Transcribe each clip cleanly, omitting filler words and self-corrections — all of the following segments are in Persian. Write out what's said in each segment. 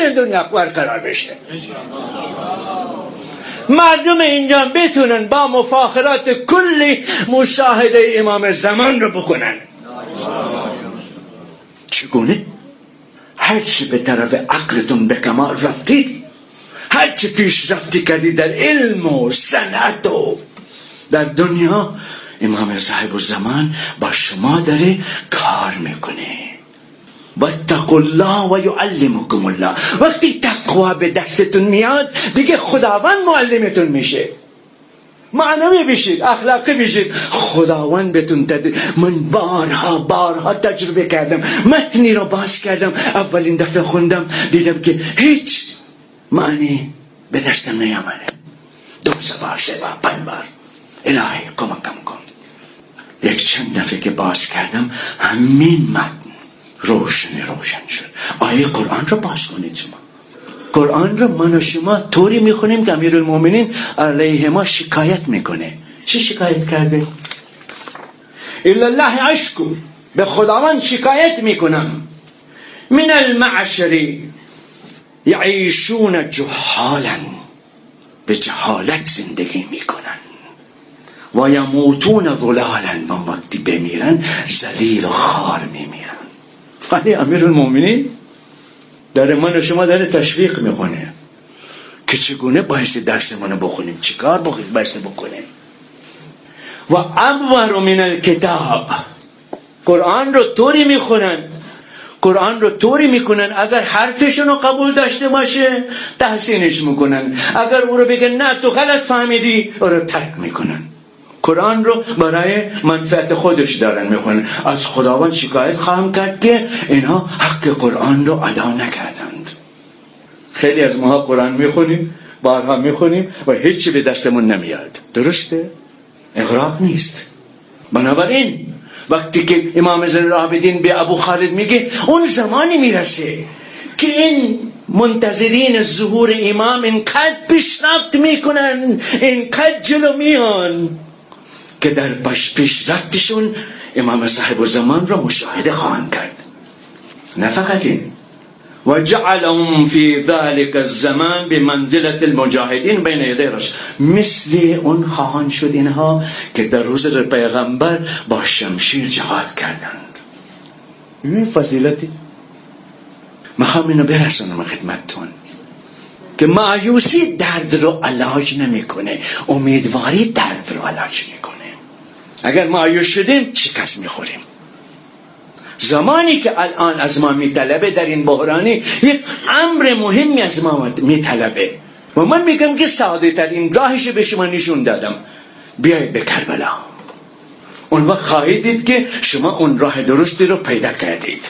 این دنیا برقرار بشه، مردم اینجا بتونن با مفاخرات کلی مشاهده امام زمان رو بکنن. چگونه؟ هرچی به طرف عقلتون به کمال رفتید، هرچی پیشرفتی کردید در علم و صنعت و در دنیا، امام صاحب الزمان با شما داره کار میکنه. واتقوا الله و یعلمکم الله. وقتی تقوا به دستتون میاد دیگه خداوند معلمتون میشه، معنوی بشید، اخلاقی بشید، خداوند بهتون تدید. من بارها تجربه کردم، متنی رو باز کردم، اولین دفعه خوندم دیدم که هیچ معنی به دستم نیامده، 2 بار 3 بار 5 بار الهی کمکم کن. یک چند دفعه که باز کردم همین متن روشن شد. آیه قرآن رو باز کنید شما. قرآن رو من و شما طوری میخونیم که امیرالمومنین علیه ما شکایت میکنه. چی شکایت کرده؟ الا الله اشکو، به خداوند شکایت میکنم، من المعشر یعیشون جهالا، به جهالت زندگی میکنن، و یموتون ضلالا، و وقتی بمیرن ذلیل و خار میمیرن. ولی امیرالمومنین در من و شما داره تشویق میکنه که چگونه بایستی درسمونو بخونیم، چیکار بایستی بکنیم. و ابور من الکتاب، قرآن رو طوری میخونن، قرآن رو طوری میکنن اگر حرفشون رو قبول داشته باشه تحسینش میکنن، اگر او رو بگن نه تو غلط فهمیدی او رو ترک میکنن. قرآن رو برای منفعت خودش دارن میخونن. از خداوند شکایت خواهم کرد که اینها حق قرآن رو ادا نکردند. خیلی از ماها قرآن میخونیم، بارها میخونیم و هیچی به دستمون نمیاد. درسته؟ اغراق نیست. بنابراین وقتی که امام زین العابدین به ابو خالد میگه اون زمانی میرسه که این منتظرین ظهور امام اینقدر پیشرفت میکنن، اینقدر جلو میان که در پیشرفتشون امام صاحب الزمان را مشاهده خواهند کرد. نه فقط این، و جعلهم فی ذلك الزمان بمنزلة المجاهدین بین یدی رسول، مثل اون خواهند شد اینها که در روز پیغمبر با شمشیر جهاد کردند. این فضیلتی میخوام اینو برسونم خدمتتون که مایوسی درد رو علاج نمیکنه، امیدواری درد رو علاج میکنه. اگر مایوس شدیم شکست میخوریم. زمانی که الان از ما میطلبه در این بحرانی یک امر مهمی از ما میطلبه و من میگم که ساده ترین راهش به شما نشون دادم، بیایید به کربلا. اون وقت خواهید دید که شما اون راه درستی رو پیدا کردید.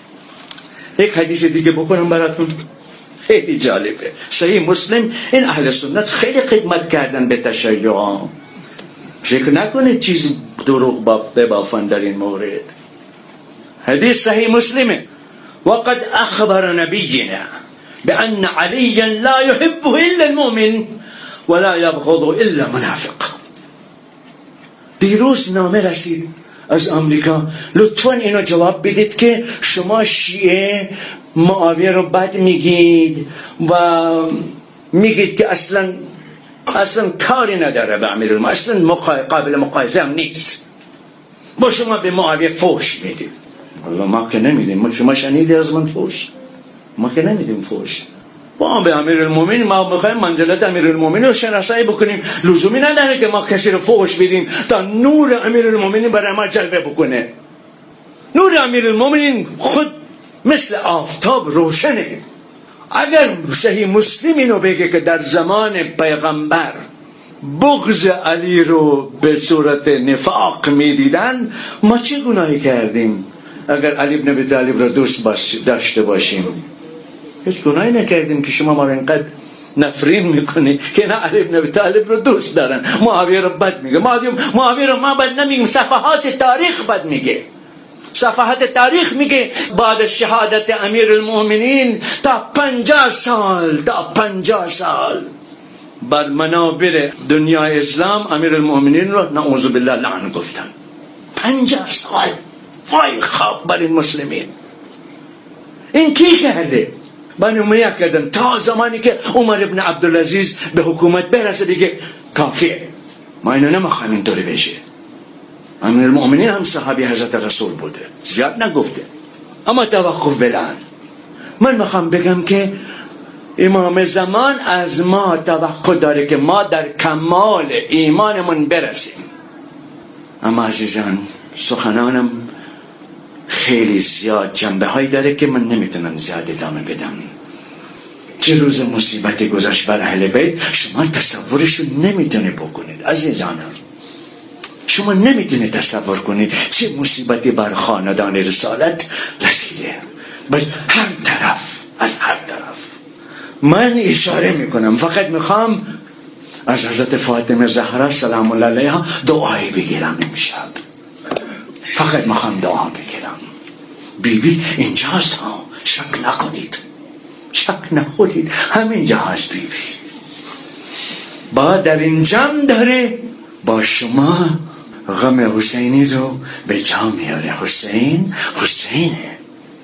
یک حدیث دیگه بکنم براتون، خیلی جالبه. صحیح مسلم. این اهل سنت خیلی خدمت کردن به تشیع، فکر نکنه چیزی دروغ ببافن در این مورد. حدیث صحیح مسلمه. وقد اخبر نبینا بان علیا لا يحبه الا المؤمن ولا يبغضه الا منافق. دیروز نامه رسید از امریکا، لطفاً اینو جواب بدید که شما شیعه معاویه رو بد میگید و میگید که اصلا کاری نداره به امیرالمومنین، اصلا قابل مقایسه هم نیست، با شما به معاویه فوش میدید. والله ما که نمیدیم. شما شنیدی از من فوش؟ ما که نمیدیم فوش. ما به امیرالمومنین ما میخوایم منزلت امیرالمومنین رو شناسایی بکنیم، لزومی نداره که ما کسی رو فوش بدیم تا نور امیرالمومنین برای ما جلوه بکنه. نور امیرالمومنین خود مثل آفتاب روشنه. اگر صحیح مسلم اینو بگه که در زمان پیغمبر بغض علی رو به صورت نفاق میدیدن، ما چه گناهی کردیم اگر علی بن ابی طالب رو دوست داشته باشیم؟ هیچ گناهی نکردیم که شما ما رو اینقدر نفرین میکنی که نه علی بن ابی طالب رو دوست دارن، معاویه رو بد میگه. معاویه رو ما بد نمیگیم، صفحات تاریخ بد میگه. صفحات تاریخ میگه بعد شهادت امیرالمومنین تا 50 سال بر منابر دنیای اسلام امیرالمومنین رو نعوذ بالله لعن گفتن. 50 سال. وای خواب بر این مسلمین. این کی کرده؟ من امیت کردم تا زمانی که عمر ابن عبدالعزیز به حکومت برسه دیگه کافیه. ما اینو نمیخوایم اینطوری بشه. امیرالمؤمنین هم صحابی حضرت رسول بوده، زیاد نگفته، اما توقف بدن. من میخوام بگم که امام زمان از ما توقع داره که ما در کمال ایمانمون برسیم. اما عزیزان سخنانم خیلی زیاد جنبه هایی داره که من نمیتونم زیاد ادامه بدم. چه روز مصیبتی گذشت بر اهل بیت شما تصورشو نمیتونه بکنید عزیزانم. شما نمیتونید تصور کنید چه مصیبتی بر خاندان رسالت رسیده، بر هر طرف، از هر طرف. من اشاره میکنم، فقط میخوام از حضرت فاطمه زهرا سلام الله علیها دعایی بگیرم امشب. فقط میخوام دعا بگیرم. بیبی اینجاست ها، شک نکنید، شک نخورید، همینجا هست بیبی. با در این جمع داره با شما غم حسینی رو به جا میاره. حسین حسینه.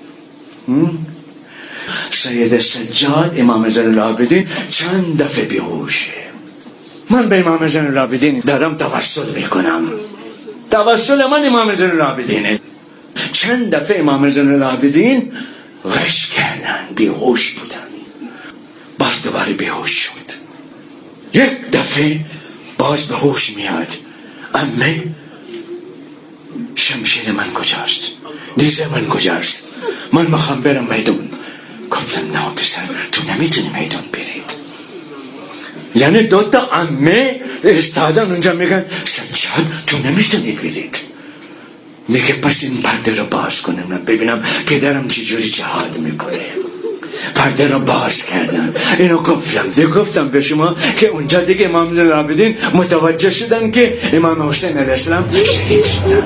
سید سجاد امام زین العابدین چند دفعه بیهوشه. من به امام زین العابدین دارم توسل میکنم. توسل من امام زین العابدینه. چند دفعه امام زین العابدین غش کردن، بیهوش بودن، باز دوباره بیهوش شد. یک دفعه باز به هوش میاد. امه شمشیر من کجاست؟ نیزه من کجاست؟ من میخوام برم میدون. گفتم نه پسر، تو نمیتونی میدون برید. یعنی دوتا امه استادان اونجا میگن سجاد تو نمیتونید برید. میگه پس این پرده رو باز کنم من ببینم پدرم چجوری جهاد میکنه. پرده رو باز کردن. اینو گفتم به شما که اونجا دیگه امام زین العابدین متوجه شدن که امام حسین علیه السلام شهید شدن.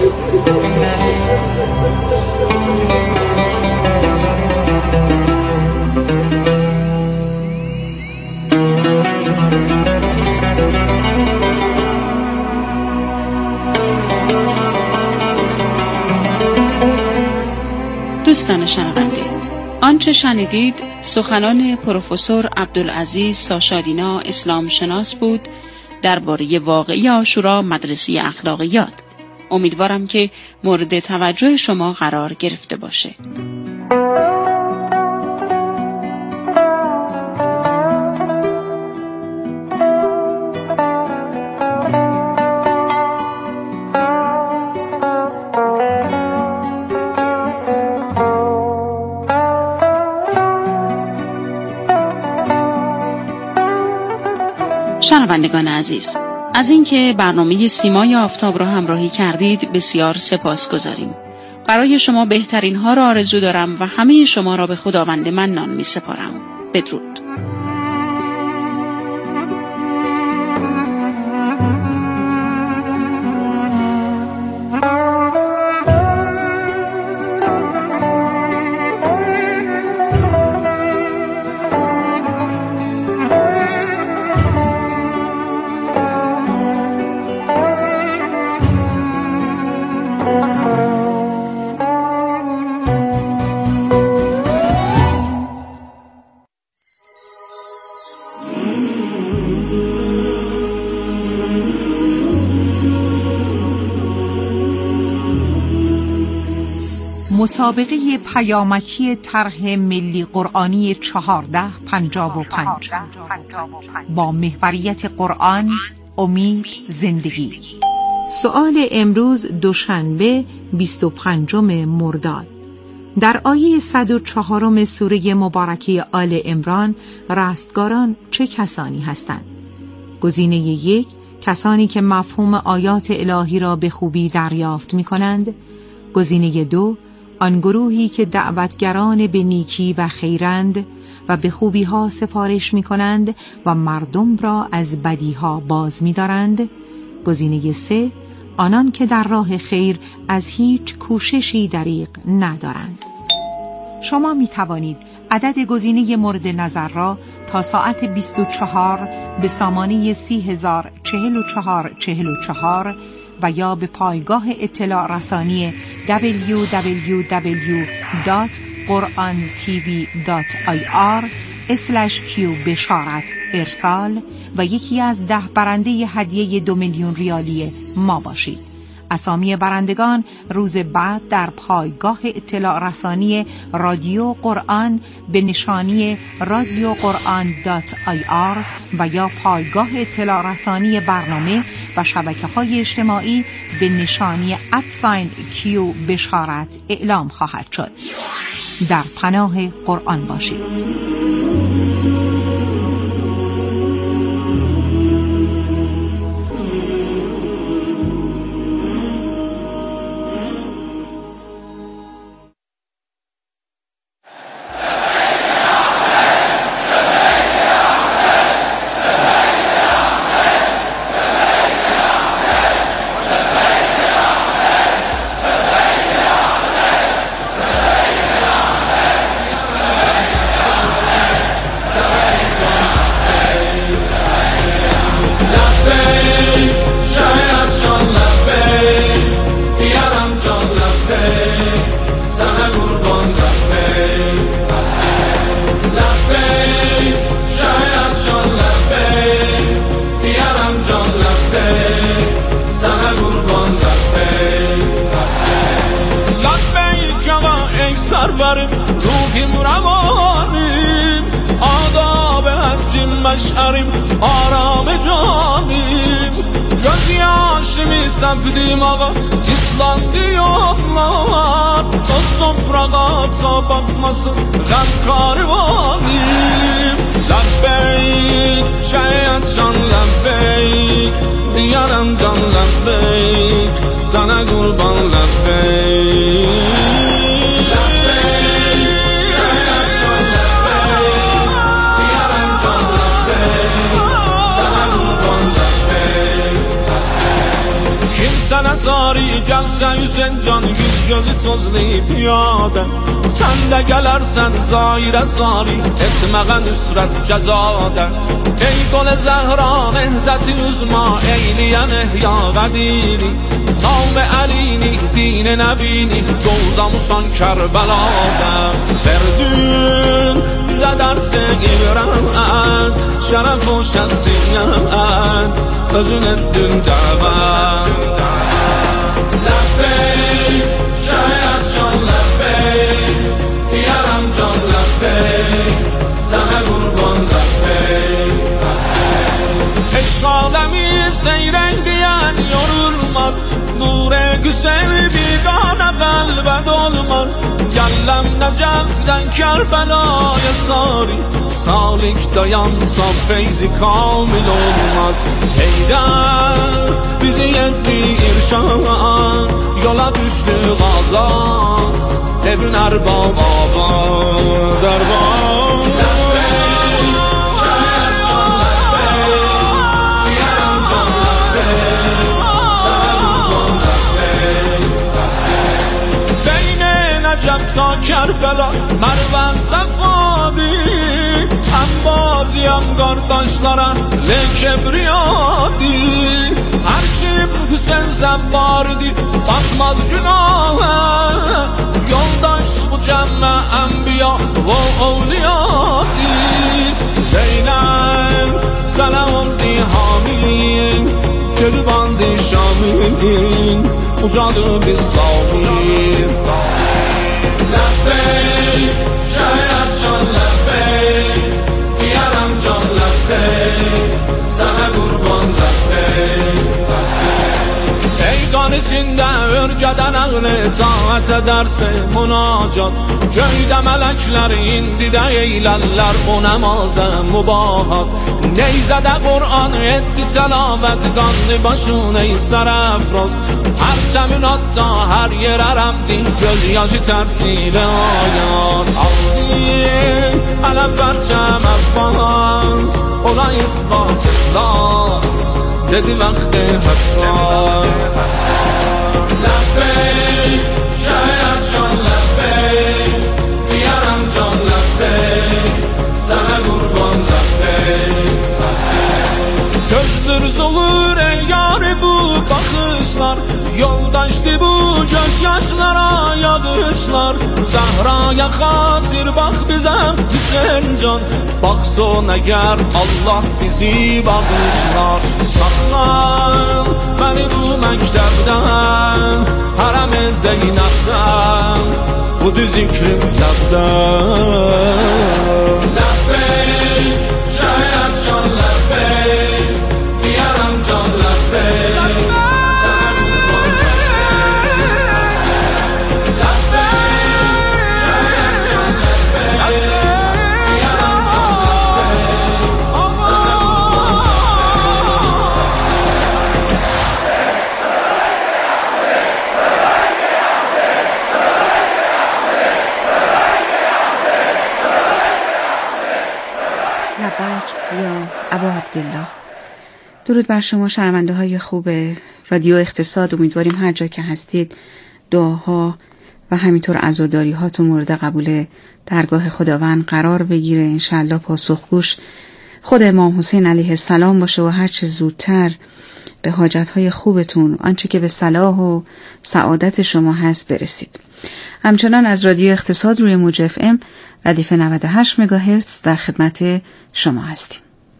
دوستان شنونده، آنچه شنیدید سخنان پروفسور عبدالعزیز ساشادینا اسلام شناس بود درباره واقعه عاشورا مدرسه اخلاقیات. امیدوارم که مورد توجه شما قرار گرفته باشه. شنوندگان عزیز، از اینکه برنامه سیمای آفتاب را همراهی کردید بسیار سپاسگزاریم. برای شما بهترین ها را آرزو دارم و همه شما را به خداوند منان می سپارم. بدرود. مسابقه پیامکی طرح ملی قرآنی 1455 با محوریت قرآن، امید، زندگی. سؤال امروز دوشنبه 25 مرداد. در آیه 104 سوره مبارکه آل عمران رستگاران چه کسانی هستند؟ گزینه 1 کسانی که مفهوم آیات الهی را به خوبی دریافت می کنند. گزینه 2 آن گروهی که دعوتگران به نیکی و خیرند و به خوبی ها سفارش می کنند و مردم را از بدی ها باز می دارند. گزینه 3 آنان که در راه خیر از هیچ کوششی دریغ ندارند. شما می توانید عدد گزینه مورد نظر را تا ساعت 24 به سامانه 30,044 و یا به پایگاه اطلاع رسانی www.persianbms.com qurantv.ir/q بشارت ارسال و یکی از 10 برنده هدیه 2 میلیون ریالی ما باشید. اسامی برندگان روز بعد در پایگاه اطلاع رسانی رادیو قرآن به نشانی radioquran.ir و یا پایگاه اطلاع رسانی برنامه و شبکه‌های اجتماعی به نشانی @q بشارت اعلام خواهد شد. در پناه قرآن باشید. روحیم روانیم آداب حجیم مشعریم آرام جانیم gözyaşımı səpdim ağa İslandı yollar Toz toprağa batmasın Qəm karvanım Ləbbeyk şəhət can ləbbeyk Diyərəm can ləbbeyk Sənə qurban ləbbeyk Sənə sari gəlsə yüzən can Yüz gözü tozlayıb yadə Sən də gələrsən zairə sari Etməğə nüsrət cəzadə Ey qol-i zəhra nehzəti üzma Eyliyən ehya qədiri Nam-ı əlini din-i nəbini Qovzamusan Kərbəladə Verdün bizə dərsi ibrət Şərəf o şəxsiyyət Özün etdin dəvət Ləbbeyk, şəhət can ləbbeyk Diyərəm can ləbbeyk Sənə qurban ləbbeyk Eşq aləmi seyrək deyən yorulmaz Nur-i güzel bigane qəlbət olmaz Gəlləm Nəcəfdən Kərbəlaya sari Salik dayansa feyzi kamil olmaz Heydər bizi yetti irşad Yola düştü azad Evin erbab abad erbab Ləbbeyk, şəhət can ləbbeyk Diyərəm can ləbbeyk Sənə qurban ləbbeyk Beyn-i Nəcəf ta Kərbəla Mərvən səfadir Əmbadiyəm qardaşlara Lekebriyadir Hər kim Hüseyin Zəvvardir Batmaz günahə Yoldaş bu cəmmə ənbiya və ovliyadir Zeynəb sənə oldu hamin Qırbandı Şamin Ucadıb İslamin Ləbbeyk, şəhət can ləbbeyk Diyərəm can ləbbeyk Sənə qurban ləbbeyk Ey qan içində ürgədən əqli taət edərsə münacat Göydə mələklər indi də eylərlər o nəmazə mübahat Neyzədə Qur'an etdi təlavət qandı başın ey sərəfraz Hər çəminatda hər yer ərəmdi göz yaşı tərtilə ayat Aldı ələ pərçəm əbbas ola isbat iflas Dedi vəxti həssas Ləbbeyk, şəhət can ləbbeyk Diyərəm can ləbbeyk Sənə qurban ləbbeyk Gözdür zulur ey yari bu baxışlar Yoldaşdı bu göz yaşlara yağışlar Zehra'ya xatir bax bizəm Hüseyin can baxson əgər Allah bizi bağışlar Saxlan məni bu məktəbdən Hərəm-i Zeynəbdən Bu düz ikrim yaddan Ləbbeyk şəhət şan ləbbeyk Deyərəm can ləbbeyk یا ابا عبدالله. درود بر شما شنونده های خوب رادیو اقتصاد. امیدواریم هر جا که هستید دعاها و همینطور عزاداری هاتون مورد قبول درگاه خداوند قرار بگیره. انشالله پاسخگوش خود امام حسین علیه السلام باشه و هر چه زودتر به حاجت های خوبتون آنچه که به صلاح و سعادت شما هست برسید. همچنان از رادیو اقتصاد روی موج FM ردیف 98 مگاهرتز در خدمت شما هستیم.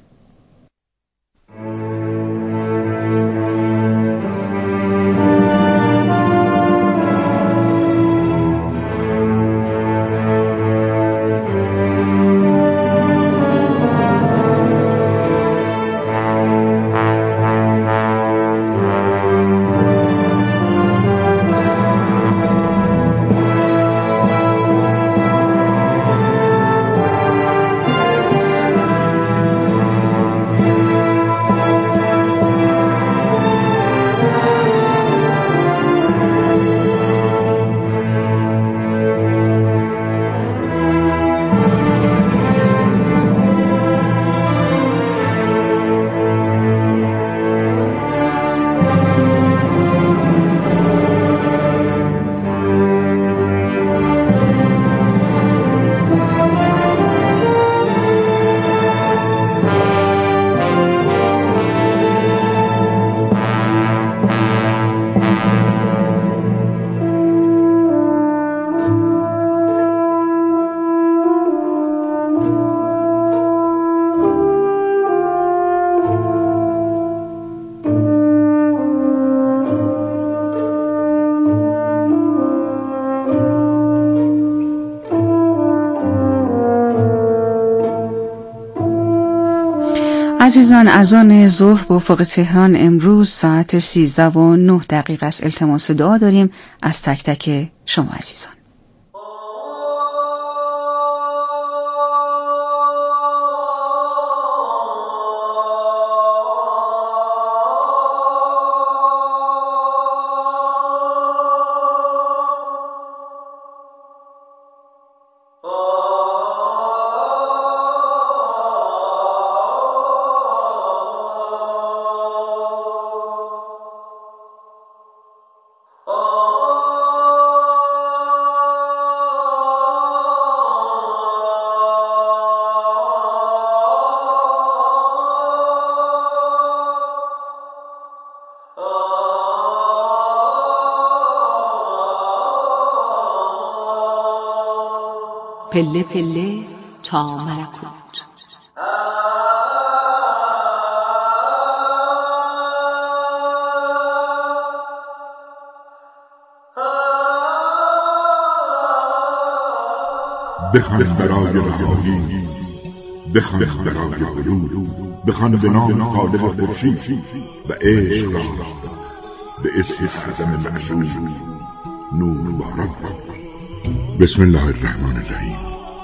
عزیزان، اذان ظهر به افق تهران امروز ساعت 13:09 است. التماس دعا داریم از تک تک شما عزیزان. پله پله تا ملکوت. بخوان برای رهایی، بخوان برای بلوغ، بخوان به نام خالق خورشید و عشق را به اسم اعظم معشوق نور باران کن. بسم الله الرحمن الرحیم.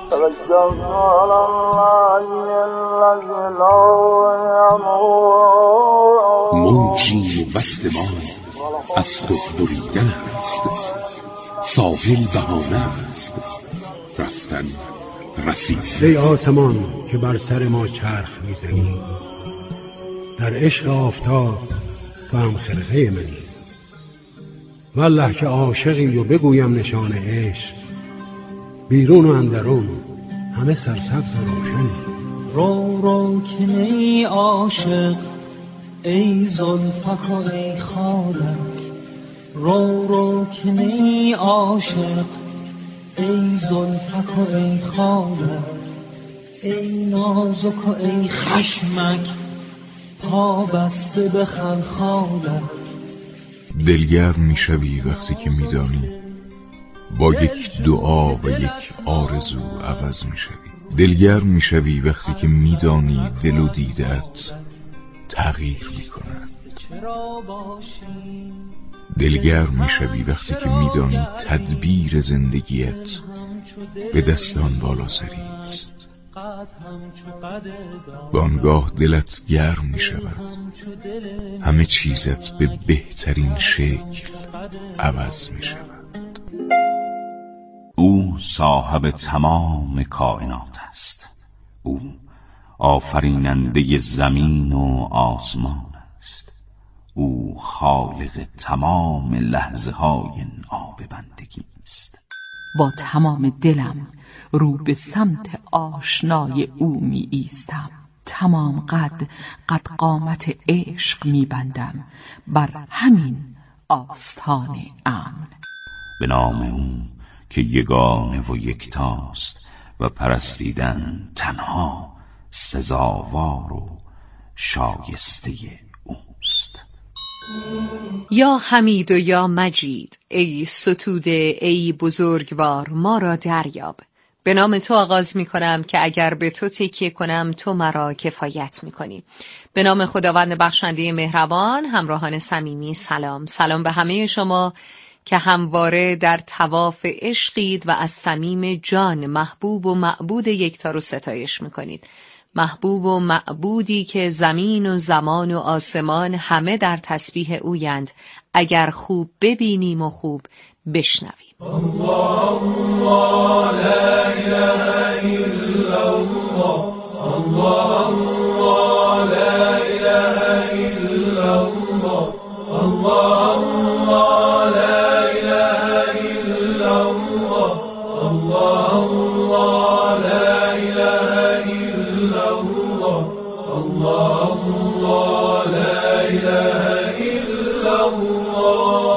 موجی وصل ما از خود بریدن است، ساحل بهانه است، رفتن رسید. ای آسمان که بر سر ما چرخ میزنی، در عشق آفتاب تو هم خرقه منی. والله که عاشقی و بگویم نشان عشق، بیرون و اندرون همه سرسبز و روشنی. رو رو که نی عاشق ای زلفک و ای خالک، رو که نی عاشق، ای زلفک و ای خالک، ای نازک و ای خشمک، پا بسته به خلخالک. دلگرم میشوی وقتی که میدانی با یک دعا و یک آرزو عوض میشوی. دلگرم میشوی وقتی که میدانی دل و دیدت تغییر میکنند. دلگرم میشوی وقتی که میدانی تدبیر زندگیت به دستان بالا سری است. بانگاه دلت گرم میشود، همه چیزت به بهترین شکل عوض میشود. او صاحب تمام کائنات است. او آفریننده زمین و آسمان است. او خالق تمام لحظه های ناب بندگی است. با تمام دلم رو به سمت آشنای او می ایستم. تمام قد قامت عشق می بندم بر همین آستان امن. به نام او که یگانه و یکتاست و پرستیدن تنها سزاوار و شایسته اوست. یا حمید و یا مجید، ای ستوده ای بزرگوار، ما را دریاب. به نام تو آغاز می کنم که اگر به تو تکیه کنم تو مرا کفایت می کنی. به نام خداوند بخشنده مهربان. همراهان صمیمی سلام. سلام به همه شما که همواره در طواف عشقید و از صمیم جان محبوب و معبود یکتا رو ستایش می کنید. محبوب و معبودی که زمین و زمان و آسمان همه در تسبیح اویند، اگر خوب ببینیم و خوب بشنویم. الله الله لا اله الا الله، الله الله لا اله الا الله، الله الله لا اله الا الله، الله الله لا اله الا الله، الله الله لا اله الا الله.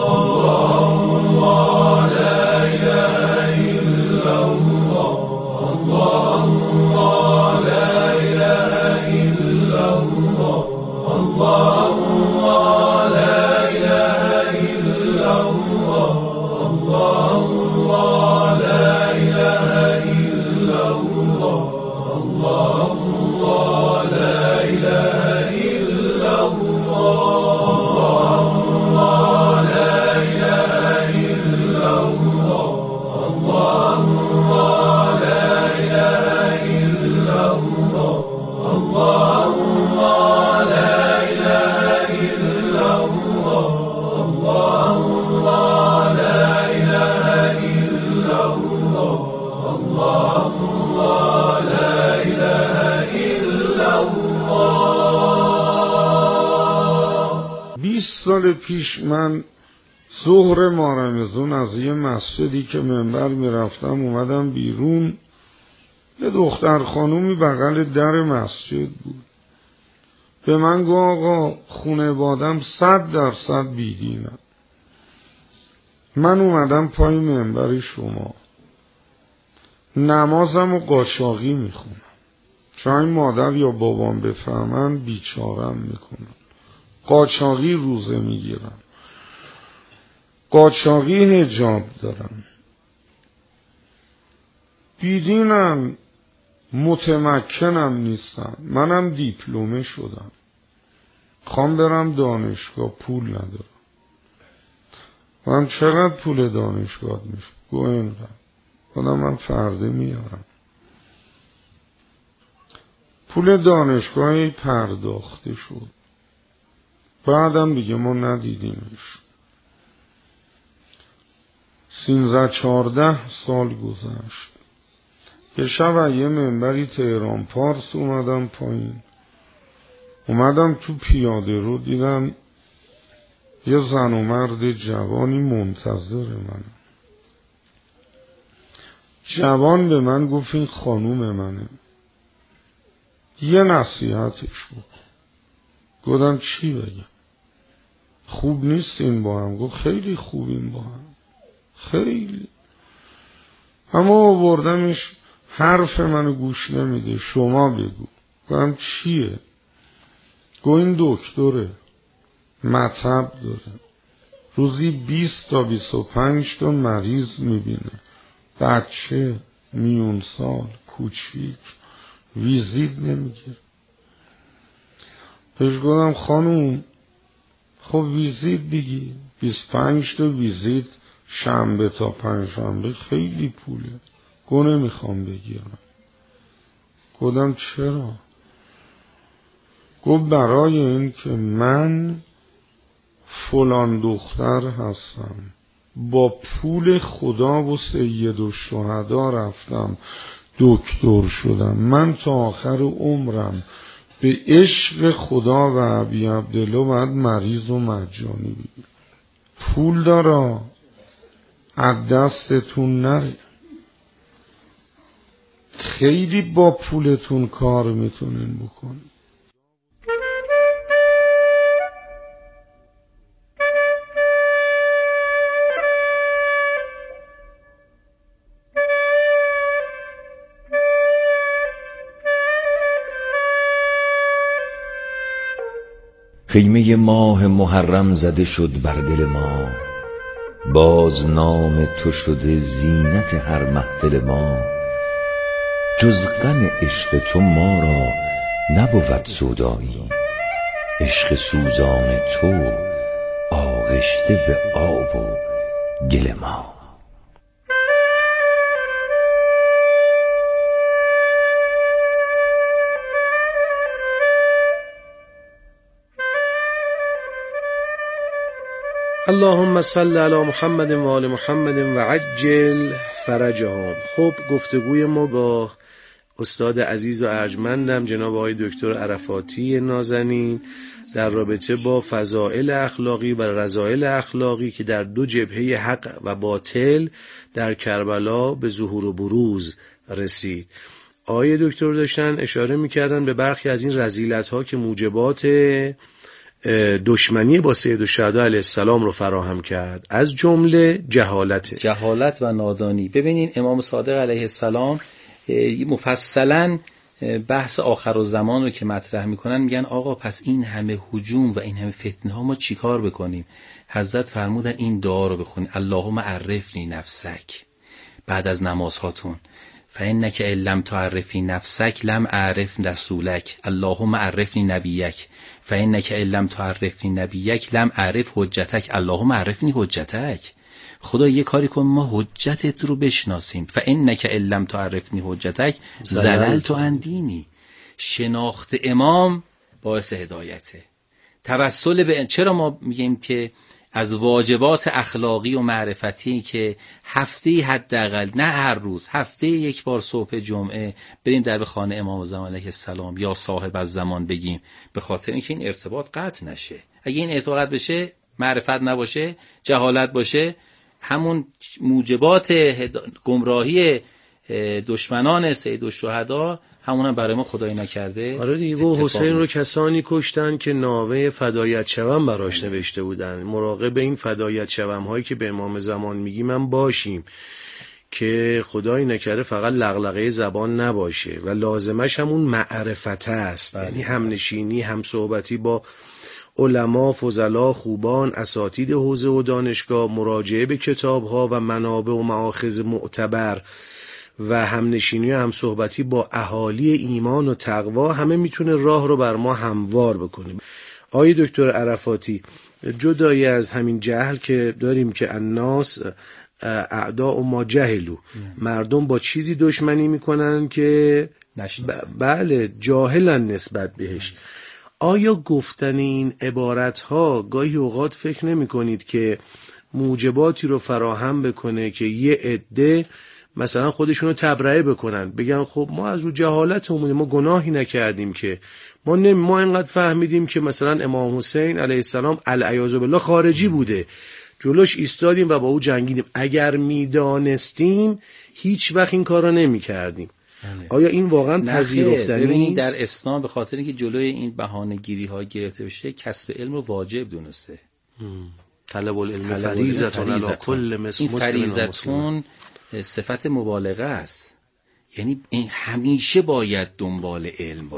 سال پیش من ظهر ماه رمضان از یه مسجدی که منبر میرفتم اومدم بیرون. یه دختر خانومی بغل در مسجد بود. به من گفت آقا خونه بادم 100% بیدینم. من اومدم پای منبر شما نمازم و قاچاقی میخونم، چون این مادر یا بابام بفهمن بیچارم میکنم. قاچاقی روزه میگیرم، قاچاقی حجاب دارم، بیدینم، متمکنم نیستم. منم دیپلمه شدم، خوام برم دانشگاه، پول ندارم. من چقدر پول دانشگاه میشه؟ گو اینقدر. خودم من فرده میارم. پول دانشگاهی پرداخته شد، بعدم دیگه ما ندیدیمش. 13-14 سال گذشت. یه شب یه منبری تهران پارس اومدم پایین، اومدم تو پیاده رو، دیدم یه زن و مرد جوانی منتظر من. جوان به من گفت این خانوم منه. یه نصیحتش بود. گفتم چی بگم؟ خوب نیستین با هم. گفت خیلی خوبیم با هم، خیلی. اما آوردمش حرف منو گوش نمیده، شما بگو. گفتم چیه؟ گفت این دکتره، مطب داره، روزی 20 تا 25 تا مریض میبینه، بچه، میون سال، کوچیک، ویزیت نمیگیره. بهش گفتم خانوم خب ویزیت دیگی، 25 تا ویزیت شنبه تا پنجشنبه خیلی پوله. گفت نمیخوام بگیرم. گفتم چرا؟ گفت برای این که من فلان دختر هستم، با پول خدا و سید الشهدا رفتم دکتر شدم، من تا آخر عمرم به عشق خدا و ابی عبدالله باید مریض و مجانی بگیرم. پول داره از دستتون نره، خیلی با پولتون کار میتونین بکنین. خیمه ماه محرم زده شد بر دل ما، باز نام تو شده زینت هر محفل ما. جز غم عشق تو ما را نبود سودایی، عشق سوزان تو آغشته به آب و گل ما. اللهم صل علی محمد و آل محمد و عجل فرجهم. خب گفتگوی ما با استاد عزیز و ارجمندم جناب آقای دکتر عرفاتی نازنین در رابطه با فضائل اخلاقی و رذائل اخلاقی که در دو جبهه حق و باطل در کربلا به ظهور و بروز رسید. آقای دکتر داشتن اشاره میکردن به برخی از این رذیلت‌ها که موجبات دشمنی با سید الشهدا علیه السلام رو فراهم کرد، از جمله جهالت و نادانی. ببینین امام صادق علیه السلام مفصلا بحث آخر الزمان رو که مطرح میکنن میگن آقا پس این همه هجوم و این همه فتنه ها ما چیکار بکنیم؟ حضرت فرمودن این دعا رو بخونید، اللهم عرفنی نفسک بعد از نمازهاتون، فإنک ان لم تعرفی نفسک لم اعرف رسولک، اللهم عرفنی نبیک فإنک ان لم تعرفنی نبیک لم اعرف حجتک، اللهم عرفنی حجتک. خدا یه کاری کن ما حجتت رو بشناسیم. فإنک ان لم تعرفنی حجتک زللت عن دینی. شناخت امام باعث هدایته. توسل به چرا ما میگیم که از واجبات اخلاقی و معرفتی که هفته حداقل، نه هر روز، هفته یک بار صبح جمعه بریم در خانه امام زمان علیه السلام یا صاحب الزمان بگیم، به خاطر اینکه این ارتباط قطع نشه. اگه این ارتباط قطع بشه، معرفت نباشه، جهالت باشه، همون موجبات گمراهی دشمنان سید الشهدا همونم برای ما خدای نکرده. آره دیگه، و حسین رو کسانی کشتن که نامه فدایت شوم براش نوشته بودن. مراقب این فدایت شوم هایی که به امام زمان میگیم هم باشیم که خدای نکرده فقط لغلقه زبان نباشه و لازمش همون معرفت است. یعنی همنشینی، هم صحبتی با علما، فضلا، خوبان، اساتید حوزه و دانشگاه، مراجعه به کتاب‌ها و منابع و مآخذ معتبر و همنشینی و همصحبتی با اهالی ایمان و تقوا همه میتونه راه رو بر ما هموار بکنه. آقای دکتر عرفاتی، جدای از همین جهل که داریم که الناس اعداء ما جهلو، مردم با چیزی دشمنی میکنن که بله جاهلن نسبت بهش، آیا گفتن این عبارتها گاهی اوقات فکر نمی کنید که موجباتی رو فراهم بکنه که یه عده مثلا خودشونو تبرئه بکنن، بگن خب ما از رو جهالتمون ما گناهی نکردیم که ما اینقدر فهمیدیم که مثلا امام حسین علیه السلام العیاذ بالله خارجی بوده، جلوش ایستادیم و با او جنگیدیم، اگر میدانستیم هیچ وقت این کارو نمیکردیم. آیا این واقعا پذیرفتنی نیست؟ در اسلام به خاطر اینکه جلوی این بهانه‌گیری ها گرفته بشه کسب علم رو واجب دونسته. طلب العلم فریضتون علی کل مسلم. این فریضتون صفت مبالغه است، یعنی این همیشه باید دنبال علم